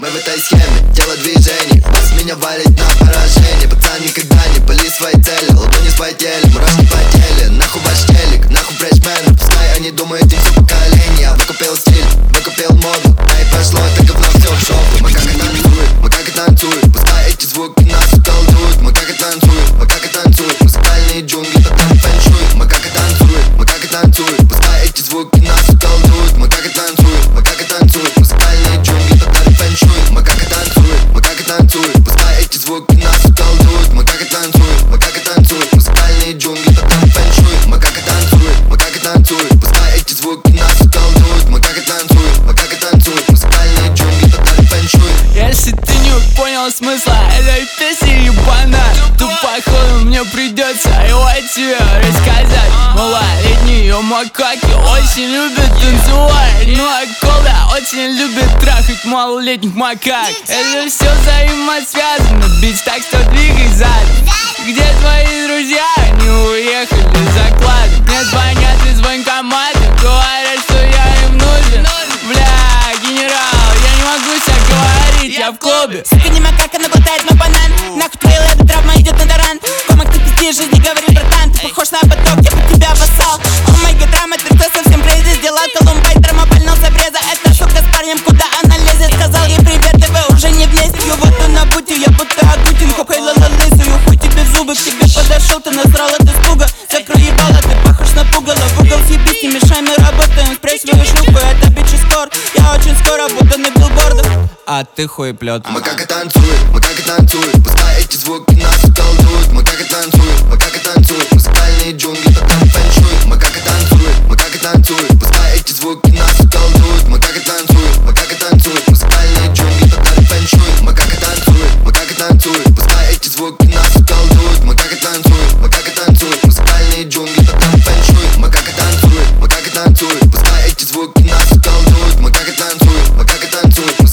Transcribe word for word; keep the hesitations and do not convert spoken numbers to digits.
Мы в этой схеме, дело движений. Вас меня валит на поражение. Пацан, никогда не пали свои цели. Ладони спотели, мурашки по теле. Нахуй ваш телек, нахуй фрешмены. Пускай они думают, им все поколение. Я выкупил стиль, выкупил моду. Да и пошло это говно все в шоу. Мы как и танцуем, мы как и танцуем. Пускай эти звуки нас околдуют. Мы как и танцуем, мы как и танцуем. Музыкальные джунгли, татар фэншуй. Мы как и танцуем, мы как и танцуем. Пускай эти звуки нас околдуют. Мы как и танцуем, мы как и танцуем. Музыкальные джунгли, татар фэншуй. Мы как и танцуем, мы как и танцуем. Пускай эти звуки нас околдуют. Мы как и танцуем, мы как и танцуем. Музыкальные джунгли, татар фэншуй. Мы как и танцуем, мы как и танцуем. Пускай эти звуки нас околдуют. Мы как и танцуем, мы как и танцуем. Музыкальные джунгли, татар фэншуй. Если ты не понял смысла этой песни ебана, то походу мне придется его тебе рассказать. Малолетние макаки очень любят танцевать, ну а кола очень любит трахать малолетних макак. Это все взаимосвязано, бич, так что двигай задом. Где твои друзья? Они уехали за кладом. Мне звонят из военкомата, говорят, что я им нужен. Бля, генерал, я не могу себя говорить, я в клубе. Сука не макака, но глотает мой банан. Нахуй твоя эта травма идет на таран. Комак, ты пиздишь, жизни говорит, братан. Ты похож на поток, я под тебя вассал. О май гад, драма, ты что совсем крейзи. Сделал Колумбай, драма, пальнул с обреза. Эта сука с парнем, куда она лезет. Сказал ей привет, и вы уже не вместе. Ее вот на пути, я будто Агутин. Хокай лала лысую, хуй тебе в зубы. К тебе подошел, ты насрал от испуга. Закрой ебало, ты похож на пугало. В угол съебись, не мешай, мы работаем. Спрячь свою шлюпу, это бичи скор. Я очень скоро буду на билбордах. А ты хуеплет. Мы как и танцуем, мы как и танцуем. Пускай эти звуки нас околдуют. Мы как и танцуем, мы как и танцуем. Музыкальные джунгли, татар фэншуй. Мы как и танцуем, мы как и танцуем. Пускай эти звуки нас околдуют. Мы как и танцуем, мы как и танцуем. Музыкальные джунгли, татар фэншуй. Мы как и танцуем, мы как и танцуем. Пускай эти звуки нас околдуют. Мы как и танцуем, мы как и танцуем. Музыкальные джунгли, татар фэншуй. Мы как и танцуем, мы как и танцуем. Пускай эти звуки нас околдуют. Мы как и танцуем, мы как и танцуем.